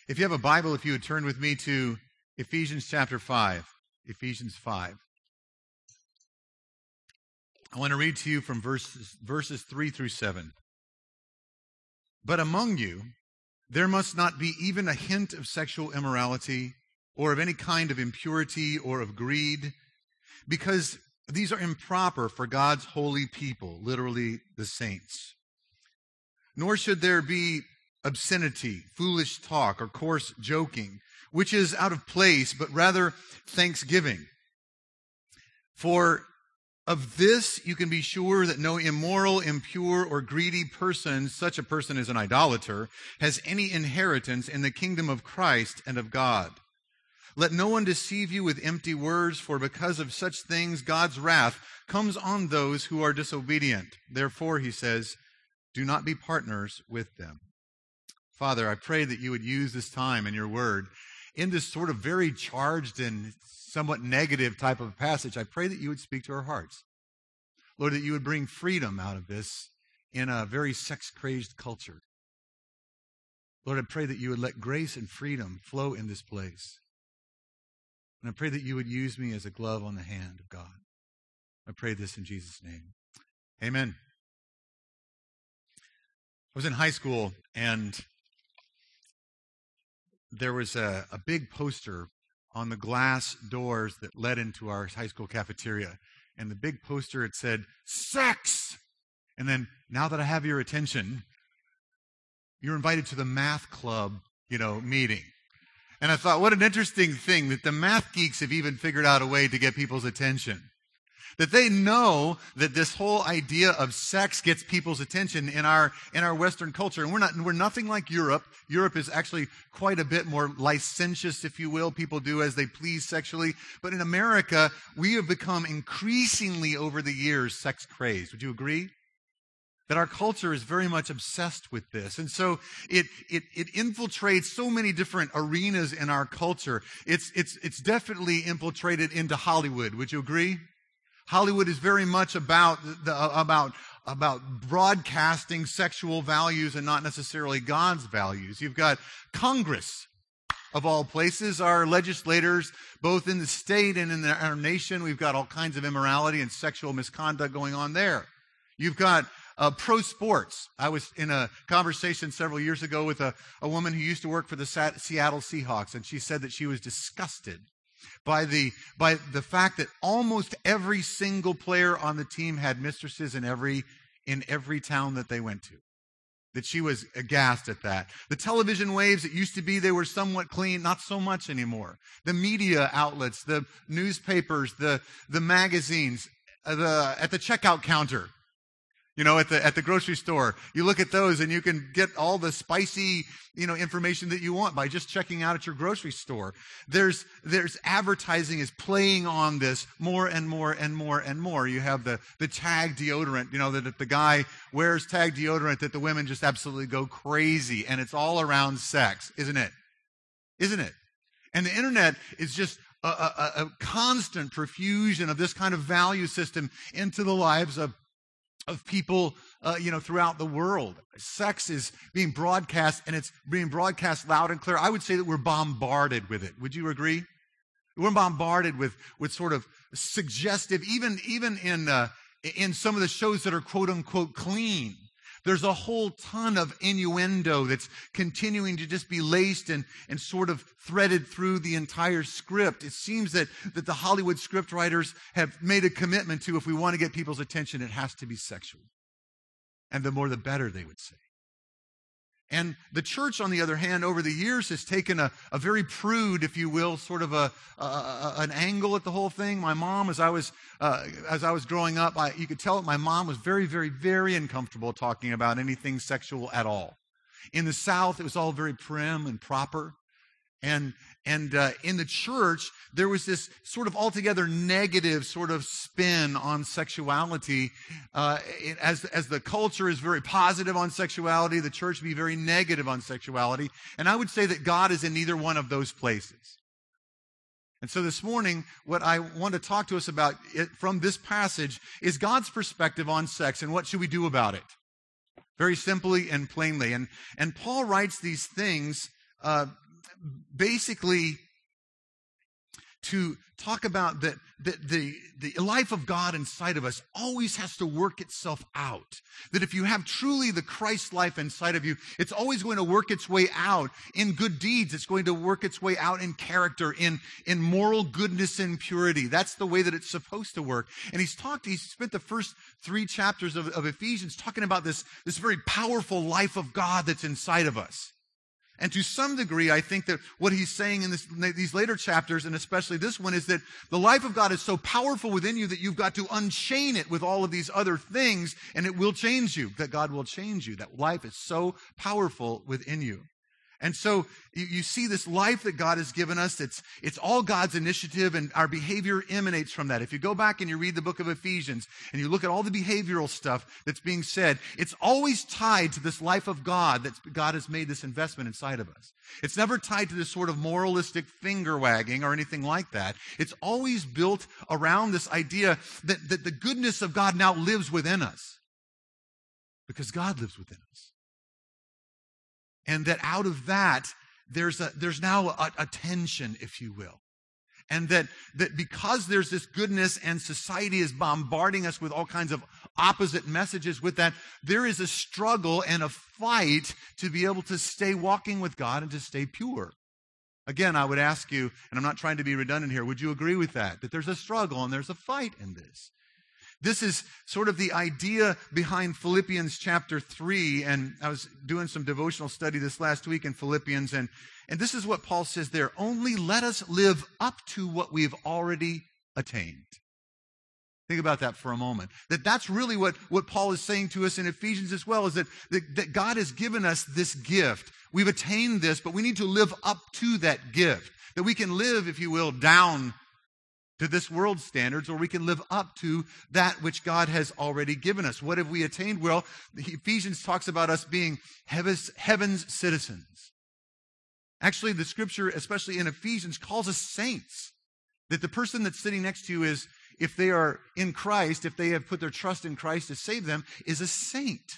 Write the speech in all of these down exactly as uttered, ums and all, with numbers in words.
If you have a Bible, if you would turn with me to Ephesians chapter five. Ephesians five. I want to read to you from verses, verses three through seven. But among you, there must not be even a hint of sexual immorality or of any kind of impurity or of greed, because these are improper for God's holy people, literally the saints. Nor should there be obscenity, foolish talk, or coarse joking, which is out of place, but rather thanksgiving. For of this you can be sure that no immoral, impure, or greedy person, such a person as an idolater, has any inheritance in the kingdom of Christ and of God. Let no one deceive you with empty words, for because of such things God's wrath comes on those who are disobedient. Therefore, he says, do not be partners with them. Father, I pray that you would use this time in your word in this sort of very charged and somewhat negative type of passage. I pray that you would speak to our hearts. Lord, that you would bring freedom out of this in a very sex-crazed culture. Lord, I pray that you would let grace and freedom flow in this place. And I pray that you would use me as a glove on the hand of God. I pray this in Jesus' name. Amen. I was in high school, and there was a, a big poster on the glass doors that led into our high school cafeteria. And the big poster, it said, sex! And then, now that I have your attention, you're invited to the math club, you know, meeting. And I thought, what an interesting thing that the math geeks have even figured out a way to get people's attention. That they know that this whole idea of sex gets people's attention in our in our Western culture. And we're not we're nothing like Europe. Europe is actually quite a bit more licentious, if you will. People do as they please sexually. But in America, we have become increasingly over the years sex crazed. Would you agree? That our culture is very much obsessed with this. And so it it it infiltrates so many different arenas in our culture. It's it's it's definitely infiltrated into Hollywood. Would you agree? Hollywood is very much about the, about about broadcasting sexual values and not necessarily God's values. You've got Congress, of all places, our legislators, both in the state and in the, our nation. We've got all kinds of immorality and sexual misconduct going on there. You've got uh, pro sports. I was in a conversation several years ago with a, a woman who used to work for the Seattle Seahawks, and she said that she was disgusted by the by the fact that almost every single player on the team had mistresses in every in every town that they went to. That she was aghast at that. The television waves, it used to be they were somewhat clean, not so much anymore. The media outlets, the newspapers, the the magazines, uh, the at the checkout counter. You know, at the at the grocery store, you look at those and you can get all the spicy, you know, information that you want by just checking out at your grocery store. There's there's advertising is playing on this more and more and more and more. You have the the Tag deodorant, you know, that if the guy wears Tag deodorant, that the women just absolutely go crazy, and it's all around sex, isn't it? Isn't it? And the internet is just a, a, a constant profusion of this kind of value system into the lives of of people, uh, you know, throughout the world. Sex is being broadcast, and it's being broadcast loud and clear. I would say that we're bombarded with it. Would you agree? We're bombarded with with sort of suggestive, even even in uh, in some of the shows that are quote unquote clean. There's a whole ton of innuendo that's continuing to just be laced and, and sort of threaded through the entire script. It seems that, that the Hollywood script writers have made a commitment to, if we want to get people's attention, it has to be sexual. And the more the better, they would say. And the church, on the other hand, over the years has taken a, a very prude, if you will, sort of a, a, a an angle at the whole thing. My mom, as I was uh, as I was growing up, I, you could tell that my mom was very, very, very uncomfortable talking about anything sexual at all. In the South, it was all very prim and proper. And and uh, in the church, there was this sort of altogether negative sort of spin on sexuality. Uh, it, as, as the culture is very positive on sexuality, the church would be very negative on sexuality. And I would say that God is in neither one of those places. And so this morning, what I want to talk to us about it, from this passage is God's perspective on sex and what should we do about it. Very simply and plainly. And, and Paul writes these things uh, basically to talk about that, that the, the life of God inside of us always has to work itself out. That if you have truly the Christ life inside of you, it's always going to work its way out in good deeds. It's going to work its way out in character, in, in moral goodness and purity. That's the way that it's supposed to work. And he's talked, he's spent the first three chapters of, of Ephesians talking about this, this very powerful life of God that's inside of us. And to some degree, I think that what he's saying in this, these later chapters, and especially this one, is that the life of God is so powerful within you that you've got to unchain it with all of these other things, and it will change you, that God will change you. That life is so powerful within you. And so you, you see this life that God has given us. It's, it's all God's initiative, and our behavior emanates from that. If you go back and you read the book of Ephesians and you look at all the behavioral stuff that's being said, it's always tied to this life of God that God has made this investment inside of us. It's never tied to this sort of moralistic finger wagging or anything like that. It's always built around this idea that, that the goodness of God now lives within us because God lives within us. And that out of that, there's a, there's now a, a tension, if you will. And that, that because there's this goodness and society is bombarding us with all kinds of opposite messages with that, there is a struggle and a fight to be able to stay walking with God and to stay pure. Again, I would ask you, and I'm not trying to be redundant here, would you agree with that? That there's a struggle and there's a fight in this. This is sort of the idea behind Philippians chapter three, and I was doing some devotional study this last week in Philippians, and, and this is what Paul says there: only let us live up to what we've already attained. Think about that for a moment. That that's really what, what Paul is saying to us in Ephesians as well, is that, that, that God has given us this gift. We've attained this, but we need to live up to that gift. That we can live, if you will, down to this world's standards, or we can live up to that which God has already given us. What have we attained? Well, Ephesians talks about us being heaven's, heaven's citizens. Actually, the scripture, especially in Ephesians, calls us saints. That the person that's sitting next to you is, if they are in Christ, if they have put their trust in Christ to save them, is a saint.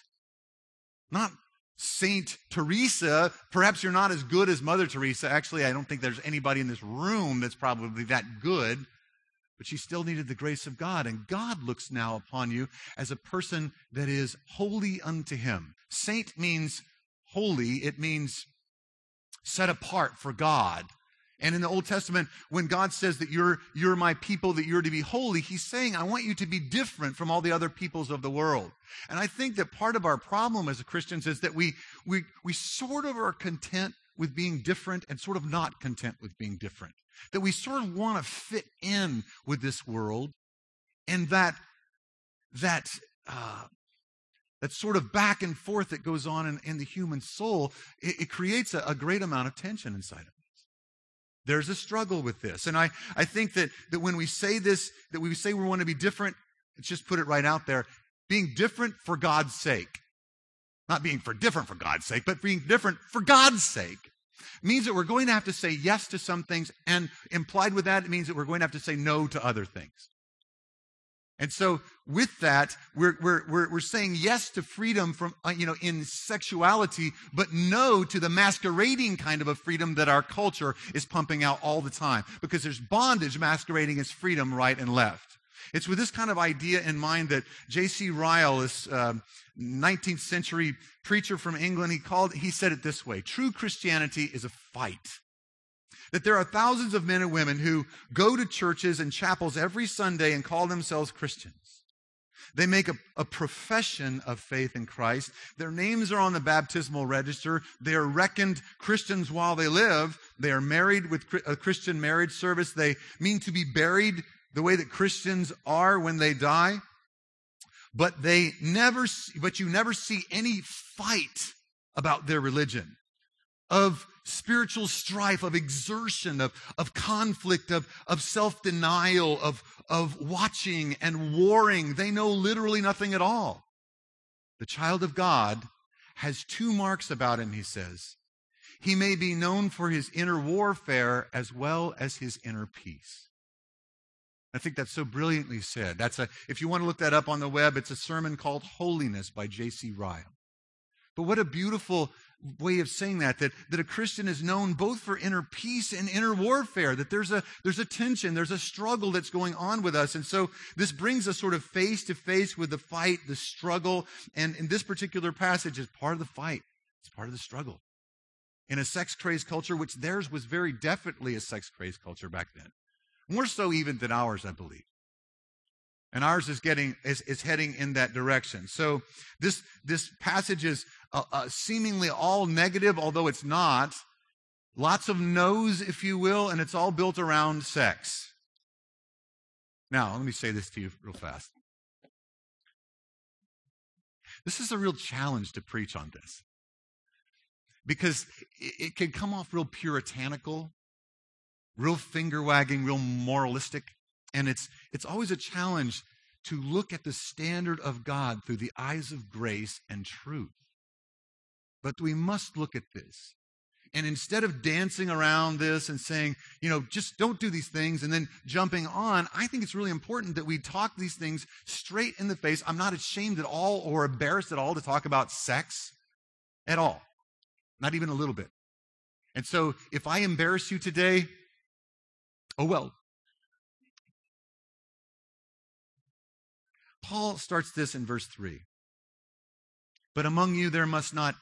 Not Saint Teresa. Perhaps you're not as good as Mother Teresa. Actually, I don't think there's anybody in this room that's probably that good. But she still needed the grace of God. And God looks now upon you as a person that is holy unto him. Saint means holy. It means set apart for God. And in the Old Testament, when God says that you're, you're my people, that you're to be holy, he's saying, I want you to be different from all the other peoples of the world. And I think that part of our problem as Christians is that we, we, we sort of are content with being different and sort of not content with being different. That we sort of want to fit in with this world, and that that uh, that sort of back and forth that goes on in, in the human soul, it, it creates a, a great amount of tension inside of us. There's a struggle with this, and I, I think that, that when we say this, that we say we want to be different, let's just put it right out there, being different for God's sake. Not being for different for God's sake, but being different for God's sake. Means that we're going to have to say yes to some things, and implied with that, it means that we're going to have to say no to other things. And so with that, we're, we're, we're, we're saying yes to freedom from, uh, you know, in sexuality, but no to the masquerading kind of a freedom that our culture is pumping out all the time. Because there's bondage masquerading as freedom right and left. It's with this kind of idea in mind that J C Ryle, this uh, nineteenth century preacher from England, he called, he said it this way: true Christianity is a fight. That there are thousands of men and women who go to churches and chapels every Sunday and call themselves Christians. They make a, a profession of faith in Christ. Their names are on the baptismal register. They are reckoned Christians while they live. They are married with a Christian marriage service. They mean to be buried the way that Christians are when they die. But they never, but you never see any fight about their religion, of spiritual strife, of exertion, of, of conflict, of, of self-denial, of, of watching and warring. They know literally nothing at all. The child of God has two marks about him, he says. He may be known for his inner warfare as well as his inner peace. I think that's so brilliantly said. That's a, if you want to look that up on the web, it's a sermon called Holiness by J C Ryle. But what a beautiful way of saying that, that, that a Christian is known both for inner peace and inner warfare, that there's a, there's a tension, there's a struggle that's going on with us. And so this brings us sort of face to face with the fight, the struggle. And in this particular passage is part of the fight. It's part of the struggle. In a sex-crazed culture, which theirs was very definitely a sex-crazed culture back then. More so even than ours, I believe. And ours is getting is, is heading in that direction. So this this passage is uh, uh, seemingly all negative, although it's not. Lots of no's, if you will, and it's all built around sex. Now, let me say this to you real fast. This is a real challenge to preach on this. Because it, it can come off real puritanical, real finger-wagging, real moralistic. And it's it's always a challenge to look at the standard of God through the eyes of grace and truth. But we must look at this. And instead of dancing around this and saying, you know, just don't do these things and then jumping on, I think it's really important that we talk these things straight in the face. I'm not ashamed at all or embarrassed at all to talk about sex at all. Not even a little bit. And so if I embarrass you today, oh well. Paul starts this in verse three. But among you there must not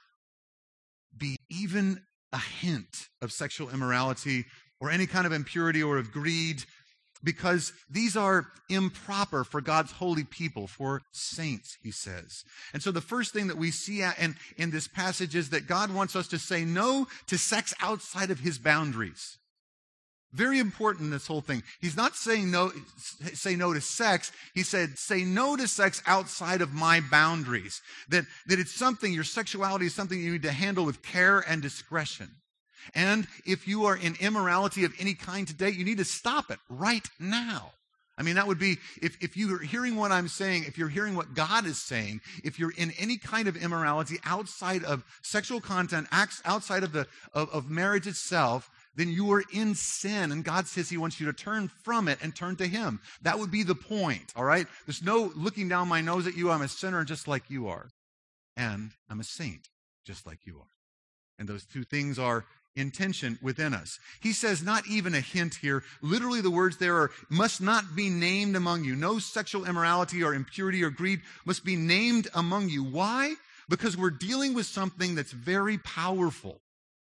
be even a hint of sexual immorality or any kind of impurity or of greed, because these are improper for God's holy people, for saints, he says. And so the first thing that we see in, in this passage is that God wants us to say no to sex outside of his boundaries. Very important in this whole thing. He's not saying no, say no to sex. He said, say no to sex outside of my boundaries. That, that it's something, your sexuality is something you need to handle with care and discretion. And if you are in immorality of any kind today, you need to stop it right now. I mean, that would be, if, if you're hearing what I'm saying, if you're hearing what God is saying, if you're in any kind of immorality outside of sexual content, acts outside of the of, of marriage itself, then you are in sin, and God says he wants you to turn from it and turn to him. That would be the point, all right? There's no looking down my nose at you. I'm a sinner just like you are, and I'm a saint just like you are. And those two things are in tension within us. He says not even a hint here. Literally the words there are, must not be named among you. No sexual immorality or impurity or greed must be named among you. Why? Because we're dealing with something that's very powerful.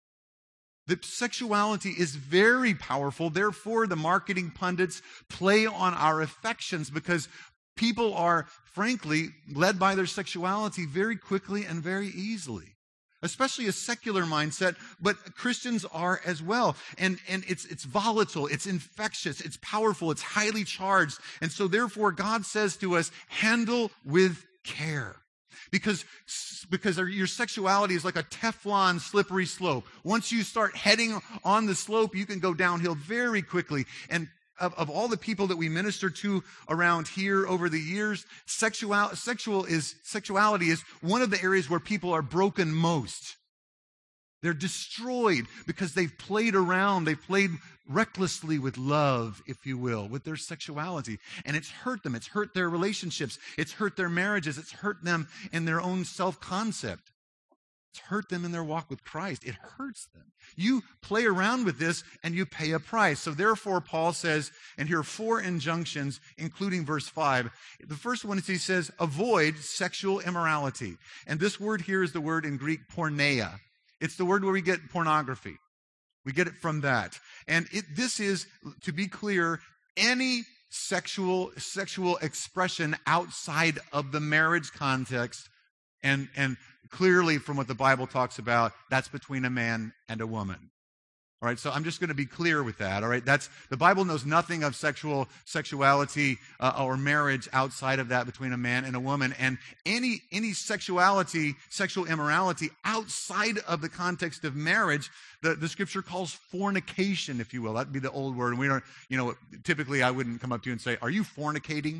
The sexuality is very powerful. Therefore, the marketing pundits play on our affections because people are, frankly, led by their sexuality very quickly and very easily. Especially a secular mindset, but Christians are as well. And, and it's, it's volatile, it's infectious, it's powerful, it's highly charged. And so therefore, God says to us, handle with care. Because, because your sexuality is like a Teflon slippery slope. Once you start heading on the slope, you can go downhill very quickly. And of, of all the people that we minister to around here over the years, sexual, sexual is, sexuality is one of the areas where people are broken most. They're destroyed because they've played around, they've played recklessly with love, if you will, with their sexuality. And it's hurt them. It's hurt their relationships. It's hurt their marriages. It's hurt them in their own self-concept. It's hurt them in their walk with Christ. It hurts them. You play around with this and you pay a price. So therefore, Paul says, and here are four injunctions, including verse five. The first one is he says, avoid sexual immorality. And this word here is the word in Greek porneia. It's the word where we get pornography. We get it from that. And it, this is, to be clear, any sexual sexual expression outside of the marriage context. And, and clearly from what the Bible talks about, that's between a man and a woman. All right, so I'm just going to be clear with that. All right, that's the Bible knows nothing of sexual sexuality uh, or marriage outside of that between a man and a woman, and any any sexuality, sexual immorality outside of the context of marriage, the, the Scripture calls fornication, if you will. That'd be the old word. And we don't, you know, typically I wouldn't come up to you and say, "Are you fornicating?"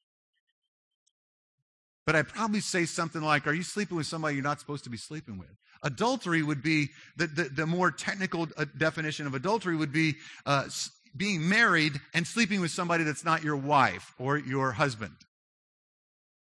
But I'd probably say something like, are you sleeping with somebody you're not supposed to be sleeping with? Adultery would be, the, the, the more technical definition of adultery would be uh, being married and sleeping with somebody that's not your wife or your husband.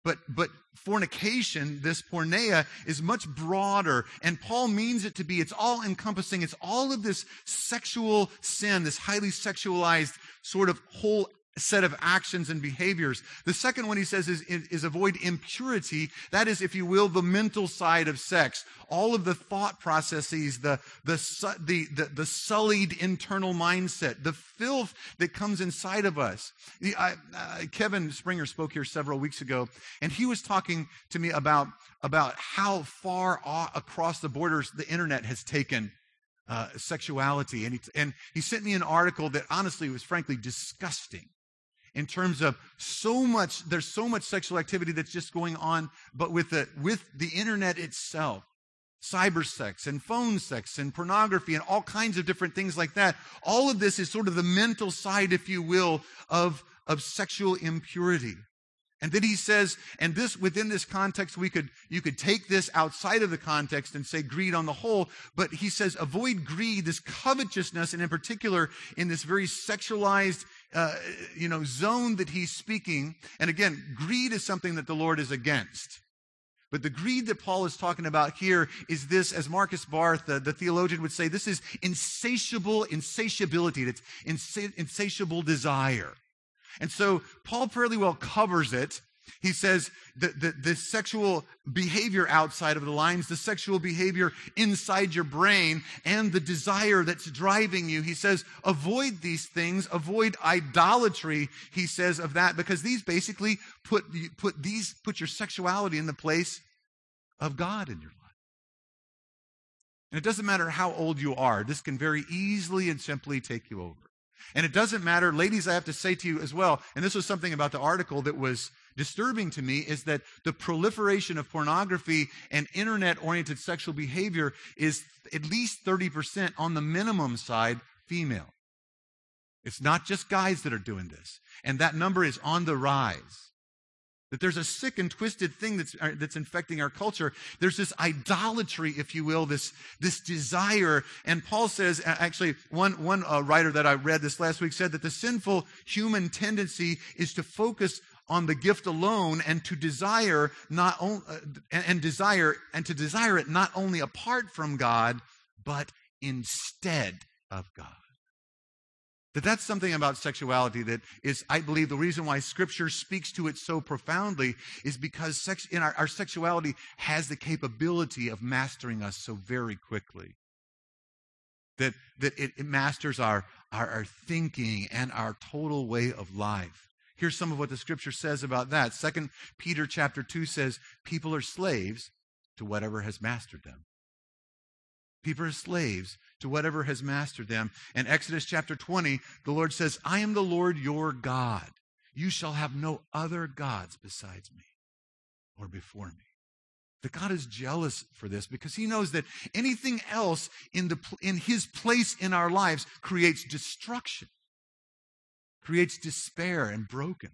But but fornication, this porneia, is much broader. And Paul means it to be, it's all encompassing. It's all of this sexual sin, this highly sexualized sort of whole set of actions and behaviors. The second one he says is, is, is avoid impurity. That is, if you will, the mental side of sex. All of the thought processes, the, the, the, the, the sullied internal mindset, the filth that comes inside of us. The, I, uh, Kevin Springer spoke here several weeks ago, and he was talking to me about, about how far across the borders the internet has taken uh, sexuality. And he, and he sent me an article that honestly was frankly disgusting. In terms of so much, there's so much sexual activity that's just going on, but with the, with the internet itself, cyber sex and phone sex and pornography and all kinds of different things like that. All of this is sort of the mental side, if you will, of, of sexual impurity. And then he says, and this within this context, we could you could take this outside of the context and say greed on the whole, but he says avoid greed, this covetousness, and in particular in this very sexualized uh, you know zone that he's speaking. And again, greed is something that the Lord is against. But the greed that Paul is talking about here is this, as Marcus Barth, the, the theologian, would say, this is insatiable insatiability. It's insa- insatiable desire. And so Paul fairly well covers it. He says that the, the sexual behavior outside of the lines, the sexual behavior inside your brain, and the desire that's driving you. He says, avoid these things, avoid idolatry, he says, of that, because these basically put, put, these, put your sexuality in the place of God in your life. And it doesn't matter how old you are. This can very easily and simply take you over. And it doesn't matter, ladies, I have to say to you as well, and this was something about the article that was disturbing to me, is that the proliferation of pornography and internet-oriented sexual behavior is at least thirty percent on the minimum side female. It's not just guys that are doing this. And that number is on the rise. That there's a sick and twisted thing that's, that's infecting our culture. There's this idolatry, if you will, this, this desire. And Paul says, actually, one, one uh, writer that I read this last week said that the sinful human tendency is to focus on the gift alone and to desire not on, uh, and, and desire and to desire it not only apart from God, but instead of God. That that's something about sexuality that is, I believe, the reason why Scripture speaks to it so profoundly is because sex, in our, our sexuality has the capability of mastering us so very quickly. That, that it, it masters our, our, our thinking and our total way of life. Here's some of what the Scripture says about that. Second Peter chapter two says, people are slaves to whatever has mastered them. People are slaves to whatever has mastered them. And Exodus chapter twenty, the Lord says, I am the Lord your God. You shall have no other gods besides me or before me. That God is jealous for this because he knows that anything else in, the, in his place in our lives creates destruction, creates despair and brokenness.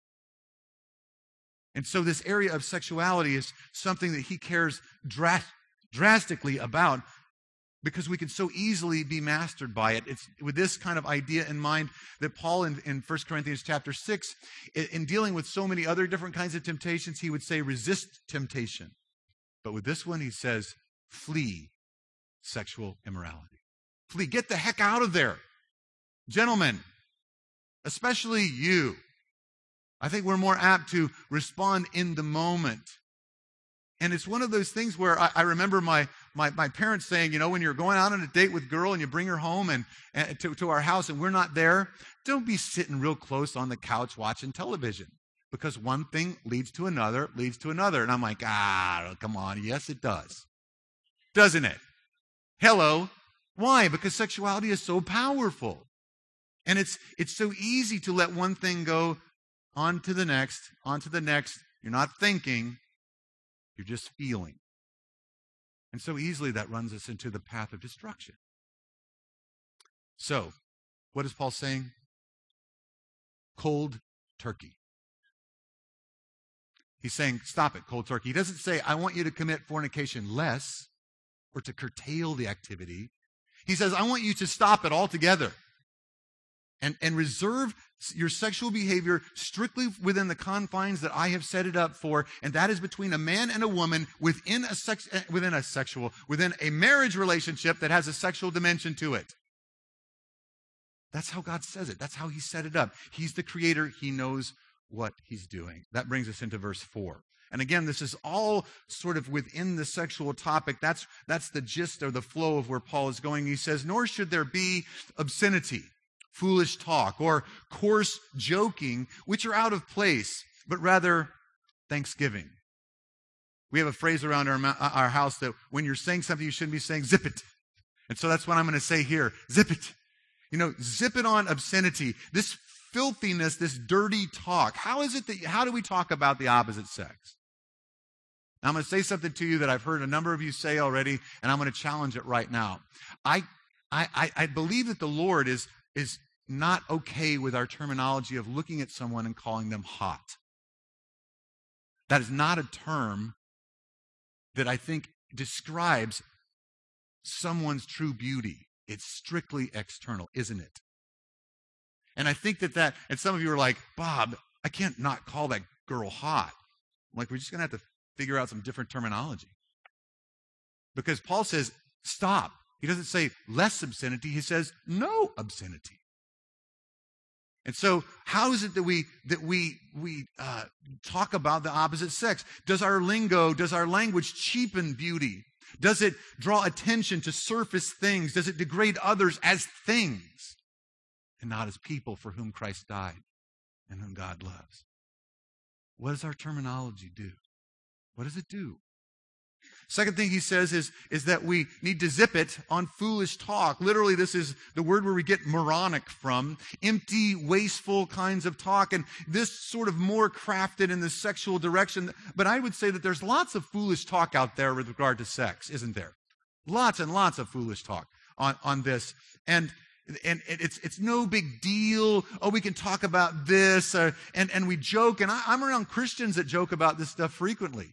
And so this area of sexuality is something that he cares dra- drastically about, because we can so easily be mastered by it. It's with this kind of idea in mind that Paul in, in First Corinthians chapter six, in, in dealing with so many other different kinds of temptations, he would say resist temptation. But with this one, he says flee sexual immorality. Flee. Get the heck out of there. Gentlemen, especially you. I think we're more apt to respond in the moment. And it's one of those things where I, I remember my, my my parents saying, you know, when you're going out on a date with a girl and you bring her home and, and to, to our house and we're not there, don't be sitting real close on the couch watching television. Because one thing leads to another, leads to another. And I'm like, ah, come on. Yes, it does. Doesn't it? Hello. Why? Because sexuality is so powerful. And it's it's so easy to let one thing go on to the next, on to the next. You're not thinking. You're just feeling. And so easily that runs us into the path of destruction. So, what is Paul saying? Cold turkey. He's saying, stop it, cold turkey. He doesn't say, I want you to commit fornication less or to curtail the activity. He says, I want you to stop it altogether and, and reserve your sexual behavior strictly within the confines that I have set it up for, and that is between a man and a woman within a sex, within a sexual, within a marriage relationship that has a sexual dimension to it. That's how God says it. That's how he set it up. He's the creator. He knows what he's doing. That brings us into verse four. And again, this is all sort of within the sexual topic. That's, that's the gist or the flow of where Paul is going. He says, nor should there be obscenity, foolish talk, or coarse joking, which are out of place, but rather thanksgiving. We have a phrase around our, our house that when you're saying something, you shouldn't be saying zip it. And so that's what I'm going to say here. Zip it. You know, zip it on obscenity. This filthiness, this dirty talk. How is it that, how do we talk about the opposite sex? Now, I'm going to say something to you that I've heard a number of you say already, and I'm going to challenge it right now. I, I, I believe that the Lord is, is not okay with our terminology of looking at someone and calling them hot. That is not a term that I think describes someone's true beauty. It's strictly external, isn't it? And I think that that, and some of you are like, Bob, I can't not call that girl hot. I'm like, we're just going to have to figure out some different terminology. Because Paul says, stop. He doesn't say less obscenity. He says no obscenity. And so how is it that we that we we uh, talk about the opposite sex? Does our lingo, does our language cheapen beauty? Does it draw attention to surface things? Does it degrade others as things and not as people for whom Christ died and whom God loves? What does our terminology do? What does it do? Second thing he says is, is that we need to zip it on foolish talk. Literally, this is the word where we get moronic from. Empty, wasteful kinds of talk. And this sort of more crafted in the sexual direction. But I would say that there's lots of foolish talk out there with regard to sex, isn't there? Lots and lots of foolish talk on, on this. And And it's it's no big deal. Oh, we can talk about this. Uh, and, and we joke. And I, I'm around Christians that joke about this stuff frequently.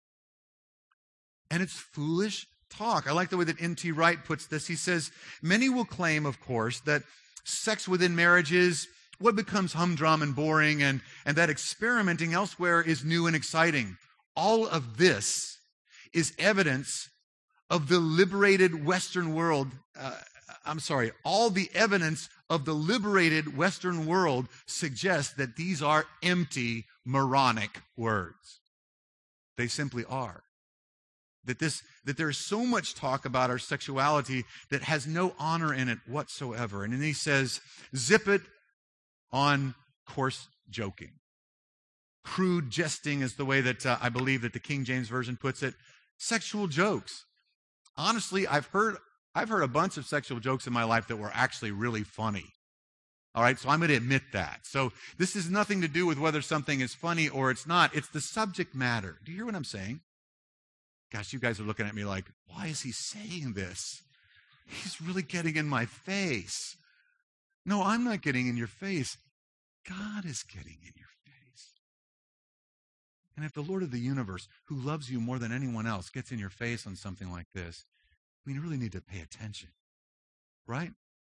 And it's foolish talk. I like the way that N T Wright puts this. He says, many will claim, of course, that sex within marriage is what becomes humdrum and boring, and, and that experimenting elsewhere is new and exciting. All of this is evidence of the liberated Western world. Uh, I'm sorry, all the evidence of the liberated Western world suggests that these are empty, moronic words. They simply are. That this, that there's so much talk about our sexuality that has no honor in it whatsoever. And then he says, zip it on coarse joking. Crude jesting is the way that uh, I believe that the King James Version puts it. Sexual jokes. Honestly, I've heard I've heard a bunch of sexual jokes in my life that were actually really funny. All right, so I'm going to admit that. So this has nothing to do with whether something is funny or it's not. It's the subject matter. Do you hear what I'm saying? Gosh, you guys are looking at me like, why is he saying this? He's really getting in my face. No, I'm not getting in your face. God is getting in your face. And if the Lord of the universe, who loves you more than anyone else, gets in your face on something like this, we really need to pay attention, right?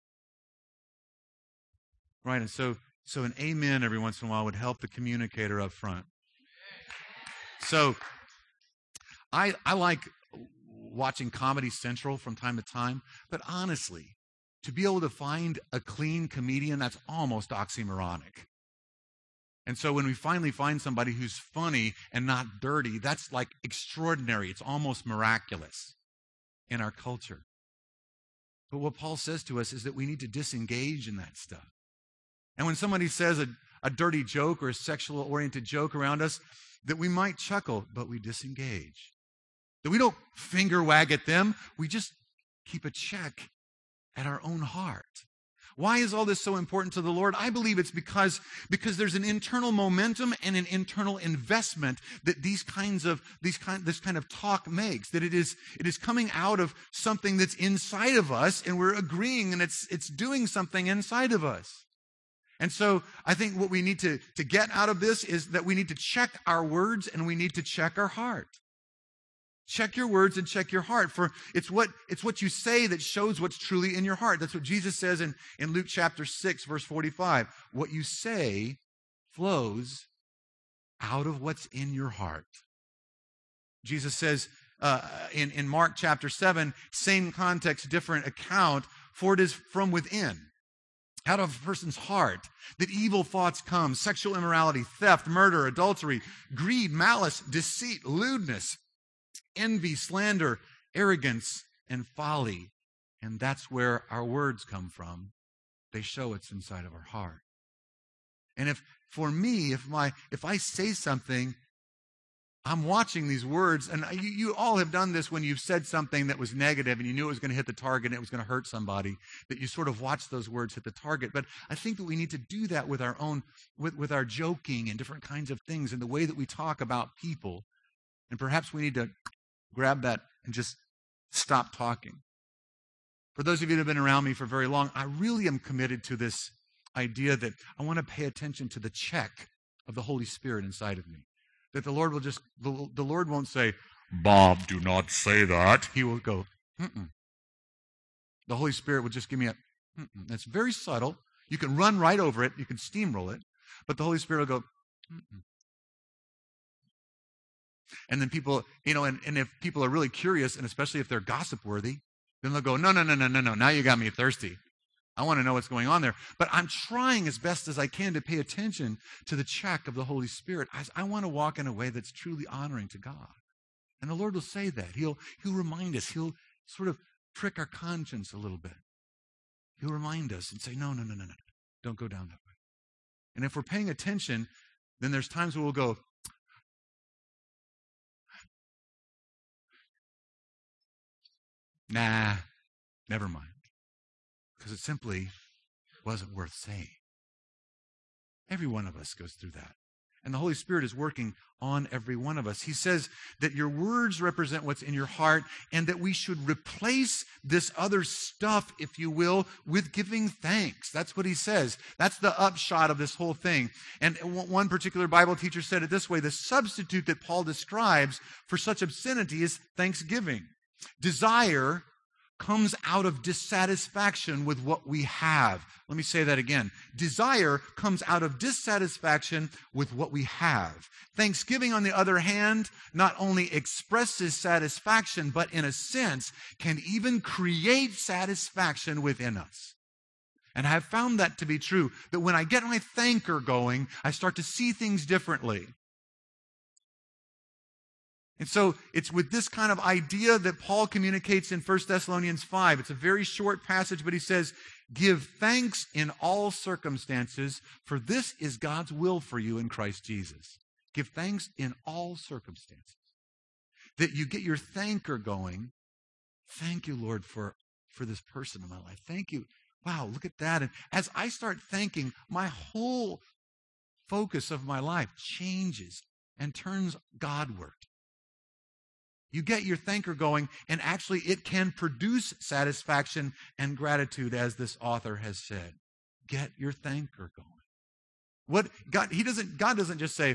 Right, and so so an amen every once in a while would help the communicator up front. So I I like watching Comedy Central from time to time, but honestly, to be able to find a clean comedian, that's almost oxymoronic. And so when we finally find somebody who's funny and not dirty, that's like extraordinary. It's almost miraculous in our culture. But what Paul says to us is that we need to disengage in that stuff. And when somebody says a, a dirty joke or a sexual-oriented joke around us, that we might chuckle, but we disengage. That we don't finger wag at them. We just keep a check at our own heart. Why is all this so important to the Lord? I believe it's because, because there's an internal momentum and an internal investment that these kinds of these kind this kind of talk makes. That it is it is coming out of something that's inside of us, and we're agreeing, and it's it's doing something inside of us. And so I think what we need to, to get out of this is that we need to check our words and we need to check our heart. Check your words and check your heart, for it's what, it's what you say that shows what's truly in your heart. That's what Jesus says in, in Luke chapter six, verse forty-five. What you say flows out of what's in your heart. Jesus says uh, in, in Mark chapter seven, same context, different account, for it is from within, out of a person's heart, that evil thoughts come, sexual immorality, theft, murder, adultery, greed, malice, deceit, lewdness, envy, slander, arrogance, and folly. And that's where our words come from. They show what's inside of our heart. And if, for me, if my, if I say something, I'm watching these words, and you, you all have done this when you've said something that was negative and you knew it was going to hit the target and it was going to hurt somebody, that you sort of watch those words hit the target. But I think that we need to do that with our own, with, with our joking and different kinds of things and the way that we talk about people. And perhaps we need to grab that and just stop talking. For those of you that have been around me for very long, I really am committed to this idea that I want to pay attention to the check of the Holy Spirit inside of me. That the Lord will just, the, the Lord won't say, Bob, do not say that. He will go, mm-mm. The Holy Spirit will just give me a, mm-mm. That's very subtle. You can run right over it. You can steamroll it. But the Holy Spirit will go, mm-mm. And then people, you know, and, and if people are really curious, and especially if they're gossip worthy, then they'll go, no, no, no, no, no, no. Now you got me thirsty. I want to know what's going on there. But I'm trying as best as I can to pay attention to the check of the Holy Spirit. I, I want to walk in a way that's truly honoring to God. And the Lord will say that. He'll, he'll remind us. He'll sort of prick our conscience a little bit. He'll remind us and say, no, no, no, no, no. Don't go down that way. And if we're paying attention, then there's times where we'll go, nah, never mind. Because it simply wasn't worth saying. Every one of us goes through that. And the Holy Spirit is working on every one of us. He says that your words represent what's in your heart and that we should replace this other stuff, if you will, with giving thanks. That's what he says. That's the upshot of this whole thing. And one particular Bible teacher said it this way: the substitute that Paul describes for such obscenity is thanksgiving. Desire comes out of dissatisfaction with what we have. Let me say that again. Desire comes out of dissatisfaction with what we have. Thanksgiving, on the other hand, not only expresses satisfaction, but in a sense can even create satisfaction within us. And I've found that to be true, that when I get my thanker going, I start to see things differently. And so it's with this kind of idea that Paul communicates in First Thessalonians five. It's a very short passage, but he says, give thanks in all circumstances, for this is God's will for you in Christ Jesus. Give thanks in all circumstances. That you get your thanker going. Thank you, Lord, for, for this person in my life. Thank you. Wow, look at that. And as I start thanking, my whole focus of my life changes and turns Godward. You get your thanker going, and actually it can produce satisfaction and gratitude, as this author has said. Get your thanker going. What God, he doesn't, God doesn't just say,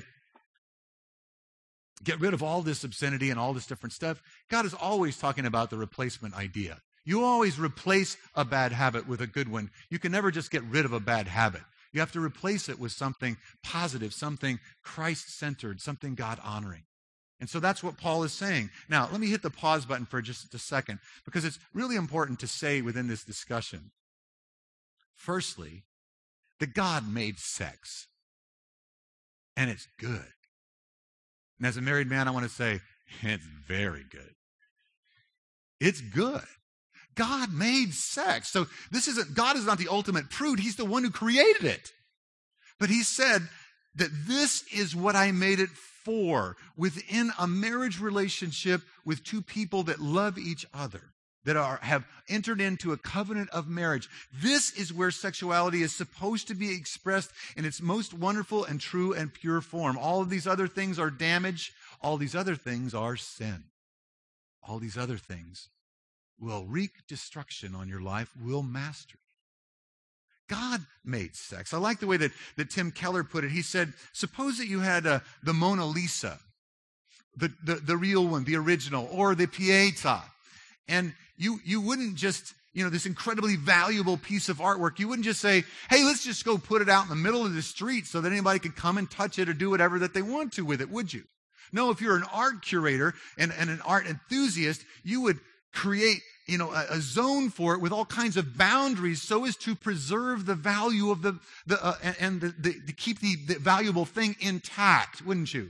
get rid of all this obscenity and all this different stuff. God is always talking about the replacement idea. You always replace a bad habit with a good one. You can never just get rid of a bad habit. You have to replace it with something positive, something Christ-centered, something God-honoring. And so that's what Paul is saying. Now, let me hit the pause button for just a second, because it's really important to say within this discussion. Firstly, that God made sex, and it's good. And as a married man, I want to say, it's very good. It's good. God made sex. So this isn't, God is not the ultimate prude. He's the one who created it. But he said that this is what I made it for, within a marriage relationship with two people that love each other, that are have entered into a covenant of marriage. This is where sexuality is supposed to be expressed in its most wonderful and true and pure form. All of these other things are damage. All these other things are sin. All these other things will wreak destruction on your life, will master. God made sex. I like the way that, that Tim Keller put it. He said, suppose that you had uh, the Mona Lisa the, the, the real one, the original, or the Pieta. And you, you wouldn't just, you know, this incredibly valuable piece of artwork, you wouldn't just say, hey, let's just go put it out in the middle of the street so that anybody can come and touch it or do whatever that they want to with it, would you? No, if you're an art curator and, and an art enthusiast, you would create, you know, a, a zone for it with all kinds of boundaries so as to preserve the value of the, the uh, and, and the, the, to keep the, the valuable thing intact, wouldn't you?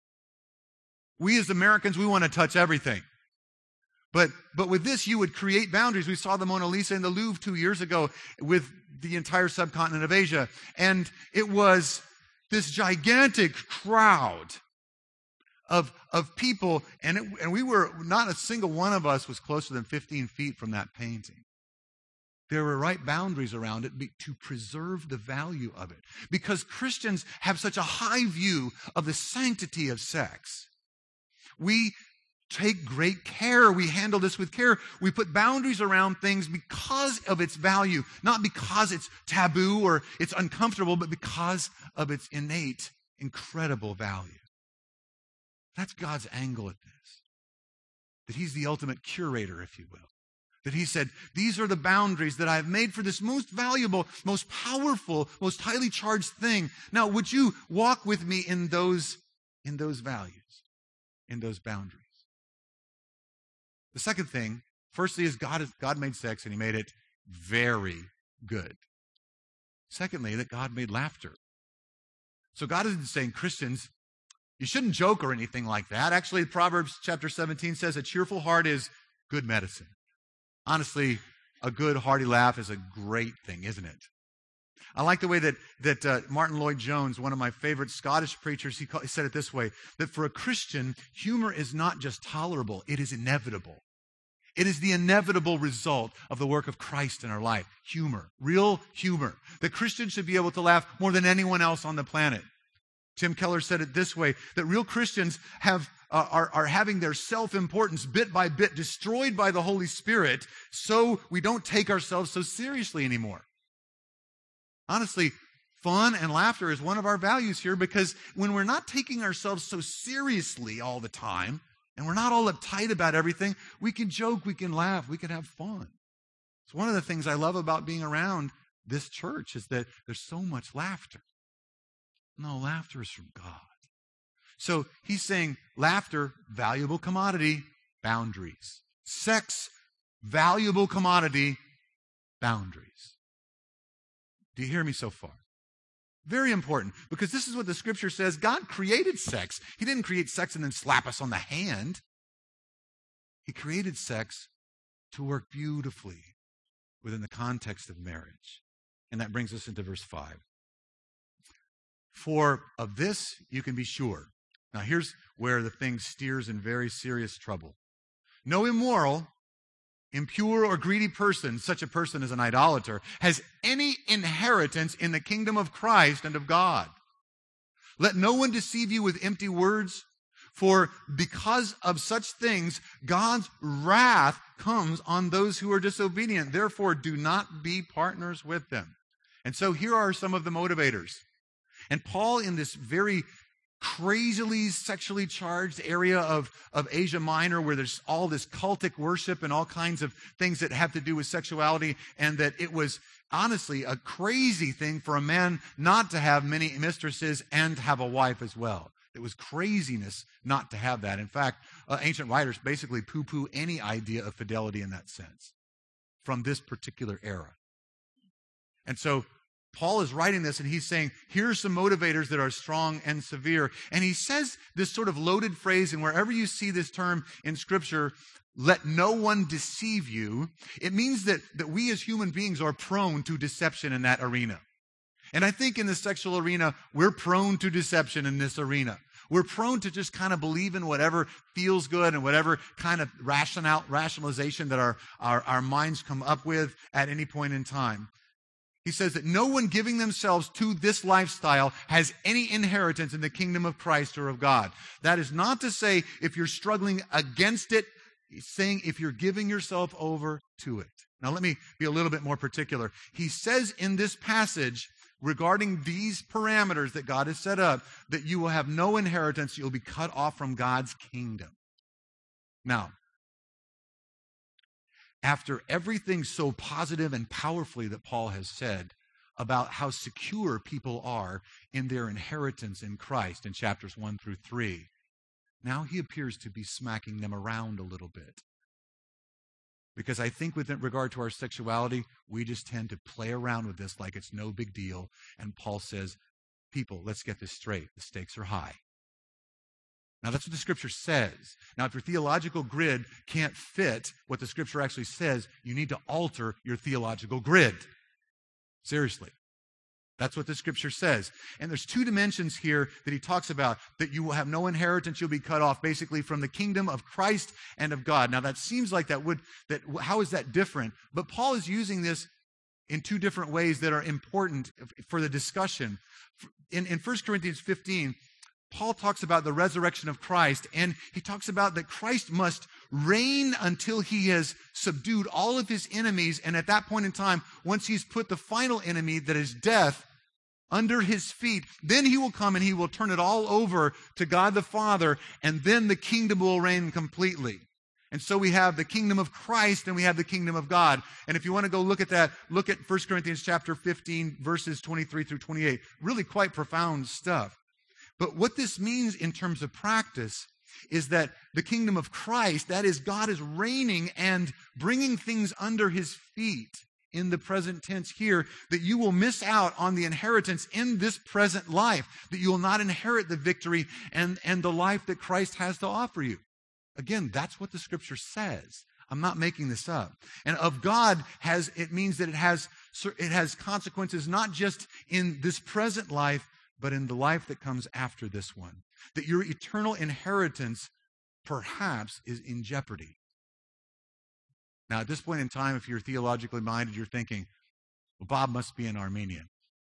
We as Americans, we want to touch everything. But, but with this, you would create boundaries. We saw the Mona Lisa in the Louvre two years ago with the entire subcontinent of Asia. And it was this gigantic crowd of, of people. And, it, and we were, not a single one of us was closer than fifteen feet from that painting. There were right boundaries around it to preserve the value of it. Because Christians have such a high view of the sanctity of sex. We take great care. We handle this with care. We put boundaries around things because of its value, not because it's taboo or it's uncomfortable, but because of its innate, incredible value. That's God's angle at this. That He's the ultimate curator, if you will. That He said, these are the boundaries that I've made for this most valuable, most powerful, most highly charged thing. Now, would you walk with me in those, in those values? In those boundaries. The second thing, firstly, is God, is God made sex and He made it very good. Secondly, that God made laughter. So God isn't saying, Christians, you shouldn't joke or anything like that. Actually, Proverbs chapter seventeen says a cheerful heart is good medicine. Honestly, a good hearty laugh is a great thing, isn't it? I like the way that, that uh, Martin Lloyd-Jones, one of my favorite Scottish preachers, he, called, he said it this way, that for a Christian, humor is not just tolerable, it is inevitable. It is the inevitable result of the work of Christ in our life. Humor, real humor. That Christians should be able to laugh more than anyone else on the planet. Tim Keller said it this way, that real Christians have uh, are, are having their self-importance bit by bit destroyed by the Holy Spirit, so we don't take ourselves so seriously anymore. Honestly, fun and laughter is one of our values here, because when we're not taking ourselves so seriously all the time, and we're not all uptight about everything, we can joke, we can laugh, we can have fun. It's one of the things I love about being around this church is that there's so much laughter. No, laughter is from God. So He's saying laughter, valuable commodity, boundaries. Sex, valuable commodity, boundaries. Do you hear me so far? Very important, because this is what the Scripture says. God created sex. He didn't create sex and then slap us on the hand. He created sex to work beautifully within the context of marriage. And that brings us into verse five. For of this you can be sure. Now here's where the thing steers in very serious trouble. No immoral, impure or greedy person, such a person as an idolater, has any inheritance in the kingdom of Christ and of God. Let no one deceive you with empty words, for because of such things, God's wrath comes on those who are disobedient. Therefore, do not be partners with them. And so here are some of the motivators. And Paul, in this very crazily sexually charged area of, of Asia Minor, where there's all this cultic worship and all kinds of things that have to do with sexuality, and that it was honestly a crazy thing for a man not to have many mistresses and have a wife as well. It was craziness not to have that. In fact, uh, ancient writers basically poo-poo any idea of fidelity in that sense from this particular era. And so Paul is writing this and he's saying, here's some motivators that are strong and severe. And he says this sort of loaded phrase, and wherever you see this term in Scripture, let no one deceive you. It means that, that we as human beings are prone to deception in that arena. And I think in the sexual arena, we're prone to deception in this arena. We're prone to just kind of believe in whatever feels good and whatever kind of rational, rationalization that our, our, our minds come up with at any point in time. He says that no one giving themselves to this lifestyle has any inheritance in the kingdom of Christ or of God. That is not to say if you're struggling against it. He's saying if you're giving yourself over to it. Now let me be a little bit more particular. He says in this passage, regarding these parameters that God has set up, that you will have no inheritance, you'll be cut off from God's kingdom. Now, after everything so positive and powerfully that Paul has said about how secure people are in their inheritance in Christ in chapters one through three, now he appears to be smacking them around a little bit. Because I think with regard to our sexuality, we just tend to play around with this like it's no big deal. And Paul says, people, let's get this straight. The stakes are high. Now, that's what the Scripture says. Now, if your theological grid can't fit what the Scripture actually says, you need to alter your theological grid. Seriously. That's what the Scripture says. And there's two dimensions here that he talks about, that you will have no inheritance, you'll be cut off basically from the kingdom of Christ and of God. Now, that seems like that would, that how is that different? But Paul is using this in two different ways that are important for the discussion. In, in First Corinthians fifteen, Paul talks about the resurrection of Christ, and he talks about that Christ must reign until he has subdued all of his enemies, and at that point in time, once he's put the final enemy, that is death, under his feet, then he will come and he will turn it all over to God the Father, and then the kingdom will reign completely. And so we have the kingdom of Christ and we have the kingdom of God. And if you want to go look at that, look at First Corinthians chapter fifteen, verses twenty-three through twenty-eight. Really quite profound stuff. But what this means in terms of practice is that the kingdom of Christ, that is, God is reigning and bringing things under his feet in the present tense here, that you will miss out on the inheritance in this present life, that you will not inherit the victory and, and the life that Christ has to offer you. Again, that's what the Scripture says. I'm not making this up. And of God has, it means that it has, it has consequences not just in this present life, but in the life that comes after this one. That your eternal inheritance perhaps is in jeopardy. Now, at this point in time, if you're theologically minded, you're thinking, well, Bob must be an Armenian.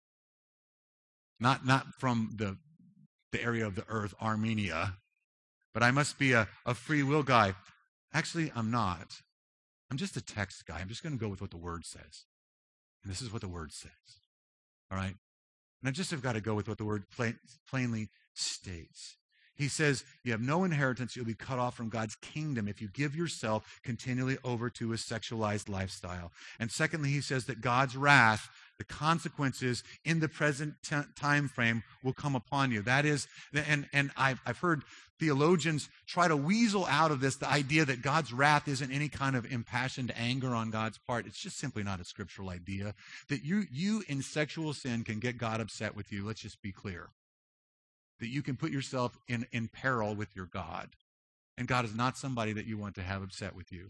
Not, not from the, the area of the earth, Armenia, but I must be a, a free will guy. Actually, I'm not. I'm just a text guy. I'm just going to go with what the Word says. And this is what the Word says. All right? And I just have got to go with what the Word plain, plainly states. He says, you have no inheritance, you'll be cut off from God's kingdom if you give yourself continually over to a sexualized lifestyle. And secondly, he says that God's wrath, the consequences in the present t- time frame will come upon you. That is, and, and I've, I've heard theologians try to weasel out of this the idea that God's wrath isn't any kind of impassioned anger on God's part. It's just simply not a scriptural idea. That you, you in sexual sin can get God upset with you. Let's just be clear. That you can put yourself in, in peril with your God. And God is not somebody that you want to have upset with you.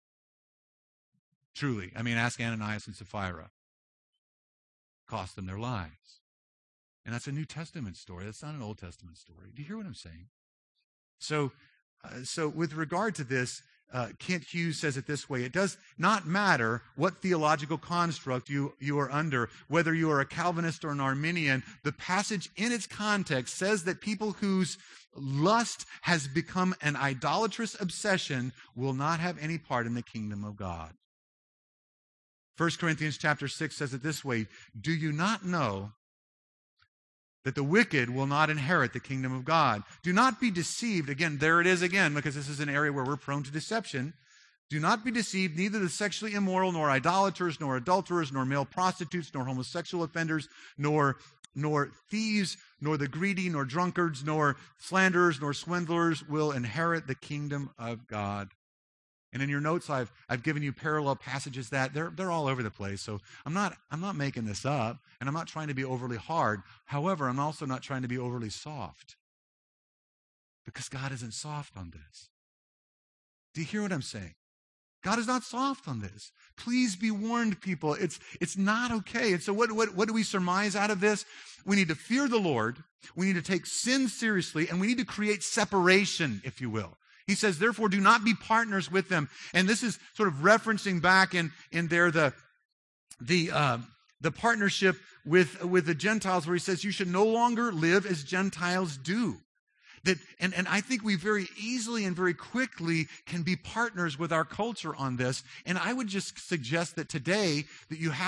Truly. I mean, ask Ananias and Sapphira. Cost them their lives. And that's a New Testament story. That's not an Old Testament story. Do you hear what I'm saying? So, uh, so with regard to this, uh, Kent Hughes says it this way: it does not matter what theological construct you, you are under, whether you are a Calvinist or an Arminian, the passage in its context says that people whose lust has become an idolatrous obsession will not have any part in the kingdom of God. First Corinthians chapter six says it this way: do you not know that the wicked will not inherit the kingdom of God? Do not be deceived. Again, there it is again, because this is an area where we're prone to deception. Do not be deceived, neither the sexually immoral, nor idolaters, nor adulterers, nor male prostitutes, nor homosexual offenders, nor, nor thieves, nor the greedy, nor drunkards, nor slanderers, nor swindlers will inherit the kingdom of God. And in your notes, I've I've given you parallel passages that they're they're all over the place. So I'm not I'm not making this up, and I'm not trying to be overly hard. However, I'm also not trying to be overly soft, because God isn't soft on this. Do you hear what I'm saying? God is not soft on this. Please be warned, people. It's it's not okay. And so what what what do we surmise out of this? We need to fear the Lord. We need to take sin seriously, and we need to create separation, if you will. He says, therefore, do not be partners with them. And this is sort of referencing back in, in there the, the, uh, the partnership with, with the Gentiles, where he says you should no longer live as Gentiles do. That, and, and I think we very easily and very quickly can be partners with our culture on this. And I would just suggest that today that you have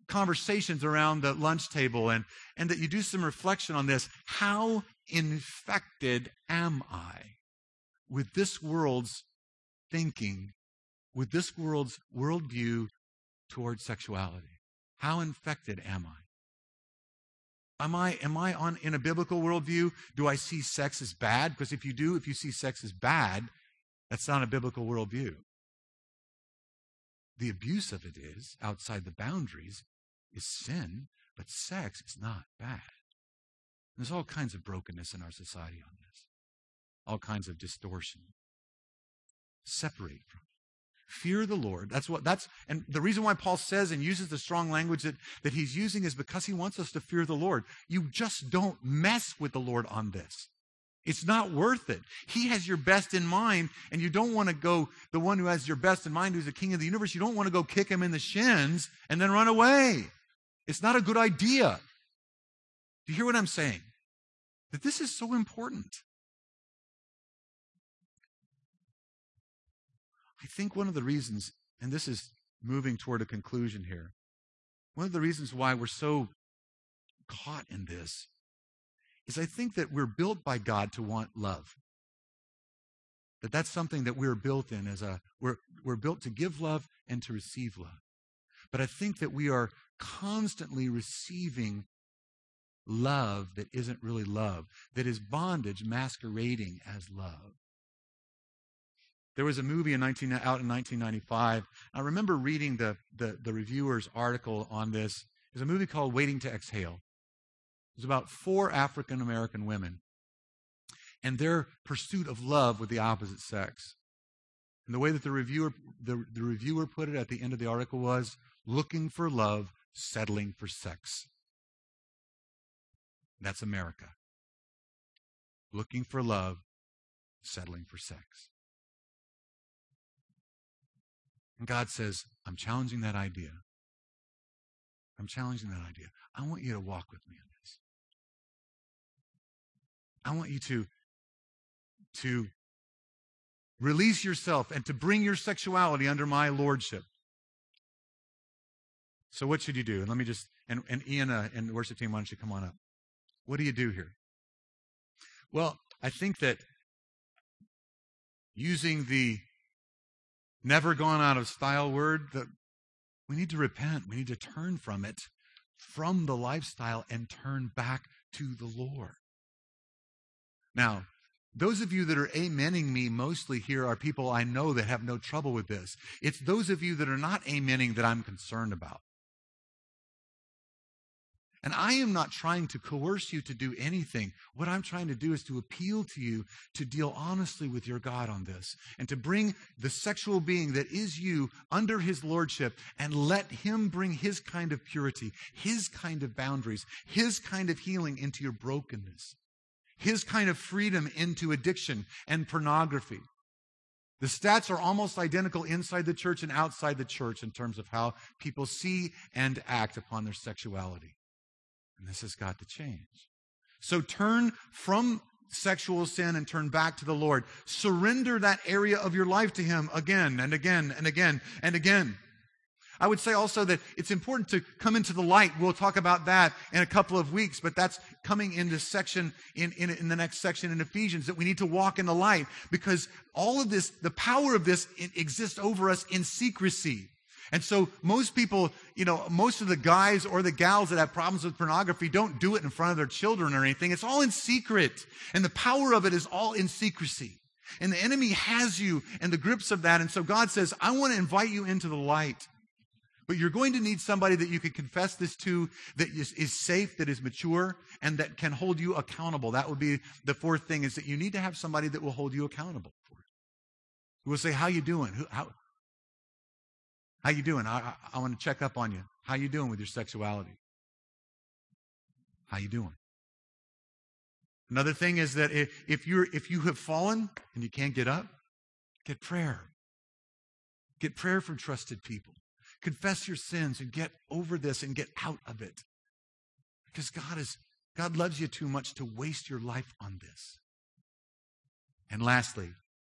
conversations around the lunch table and, and that you do some reflection on this. How infected am I with this world's thinking, with this world's worldview towards sexuality? How infected am I? Am I, am I on in a biblical worldview? Do I see sex as bad? Because if you do, if you see sex as bad, that's not a biblical worldview. The abuse of it is, outside the boundaries, is sin, but sex is not bad. There's all kinds of brokenness in our society on this. All kinds of distortion. Separate from it. Fear the Lord. That's what that's and the reason why Paul says and uses the strong language that, that he's using is because he wants us to fear the Lord. You just don't mess with the Lord on this. It's not worth it. He has your best in mind, and you don't want to go, the one who has your best in mind, who's the king of the universe, you don't want to go kick him in the shins and then run away. It's not a good idea. Do you hear what I'm saying? That this is so important. I think one of the reasons, and this is moving toward a conclusion here, one of the reasons why we're so caught in this is I think that we're built by God to want love. That that's something that we're built in as a, we're, we're built to give love and to receive love. But I think that we are constantly receiving love that isn't really love, that is bondage masquerading as love. There was a movie in nineteen, out in nineteen ninety-five. I remember reading the, the, the reviewer's article on this. There's a movie called Waiting to Exhale. It was about four African-American women and their pursuit of love with the opposite sex. And the way that the reviewer, the, the reviewer put it at the end of the article was, looking for love, settling for sex. That's America. Looking for love, settling for sex. And God says, I'm challenging that idea. I'm challenging that idea. I want you to walk with me in this. I want you to, to release yourself and to bring your sexuality under my lordship. So what should you do? And let me just, and, and Ian uh, and the worship team, why don't you come on up? What do you do here? Well, I think that using the never gone out of style word, that we need to repent. We need to turn from it, from the lifestyle, and turn back to the Lord. Now, those of you that are amening me mostly here are people I know that have no trouble with this. It's those of you that are not amening that I'm concerned about. And I am not trying to coerce you to do anything. What I'm trying to do is to appeal to you to deal honestly with your God on this and to bring the sexual being that is you under his lordship and let him bring his kind of purity, his kind of boundaries, his kind of healing into your brokenness, his kind of freedom into addiction and pornography. The stats are almost identical inside the church and outside the church in terms of how people see and act upon their sexuality. And this has got to change. So turn from sexual sin and turn back to the Lord. Surrender that area of your life to him again and again and again and again. I would say also that it's important to come into the light. We'll talk about that in a couple of weeks, but that's coming in this section, in, in, in the next section in Ephesians, that we need to walk in the light because all of this, the power of this exists over us in secrecy. And so most people, you know, most of the guys or the gals that have problems with pornography don't do it in front of their children or anything. It's all in secret. And the power of it is all in secrecy. And the enemy has you in the grips of that. And so God says, I want to invite you into the light. But you're going to need somebody that you can confess this to, that is, is safe, that is mature, and that can hold you accountable. That would be the fourth thing, is that you need to have somebody that will hold you accountable for it. Who will say, how you doing? Who, how, How you doing? I, I, I want to check up on you. How you doing with your sexuality? How you doing? Another thing is that if, if you're if you have fallen and you can't get up, get prayer. Get prayer from trusted people. Confess your sins and get over this and get out of it. Because God is God loves you too much to waste your life on this. And lastly,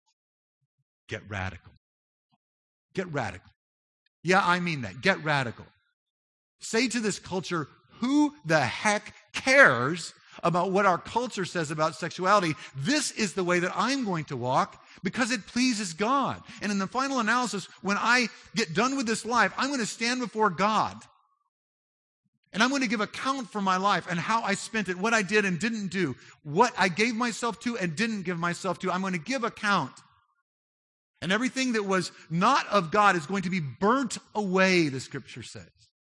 get radical. Get radical. Yeah, I mean that. Get radical. Say to this culture, who the heck cares about what our culture says about sexuality? This is the way that I'm going to walk because it pleases God. And in the final analysis, when I get done with this life, I'm going to stand before God. And I'm going to give account for my life and how I spent it, what I did and didn't do, what I gave myself to and didn't give myself to. I'm going to give account. And everything that was not of God is going to be burnt away, the scripture says.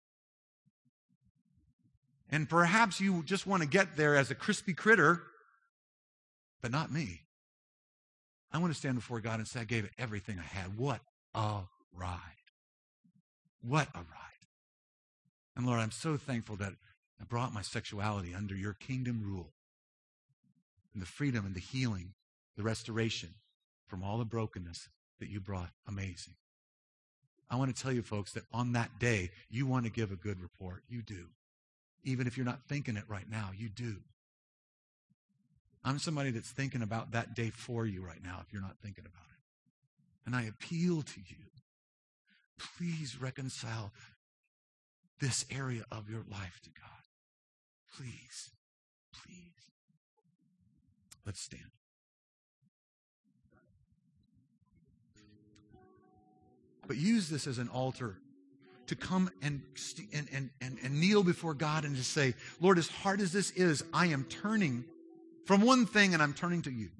And perhaps you just want to get there as a crispy critter, but not me. I want to stand before God and say, I gave it everything I had. What a ride. What a ride. And Lord, I'm so thankful that I brought my sexuality under your kingdom rule. And the freedom and the healing, the restoration from all the brokenness that you brought. Amazing. I want to tell you folks that on that day, you want to give a good report. You do. Even if you're not thinking it right now, you do. I'm somebody that's thinking about that day for you right now if you're not thinking about it. And I appeal to you, please reconcile this area of your life to God. Please, please. Let's stand. But use this as an altar to come and, and, and, and, and kneel before God and just say, Lord, as hard as this is, I am turning from one thing and I'm turning to you.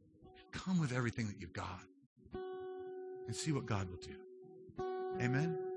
Come with everything that you've got and see what God will do. Amen.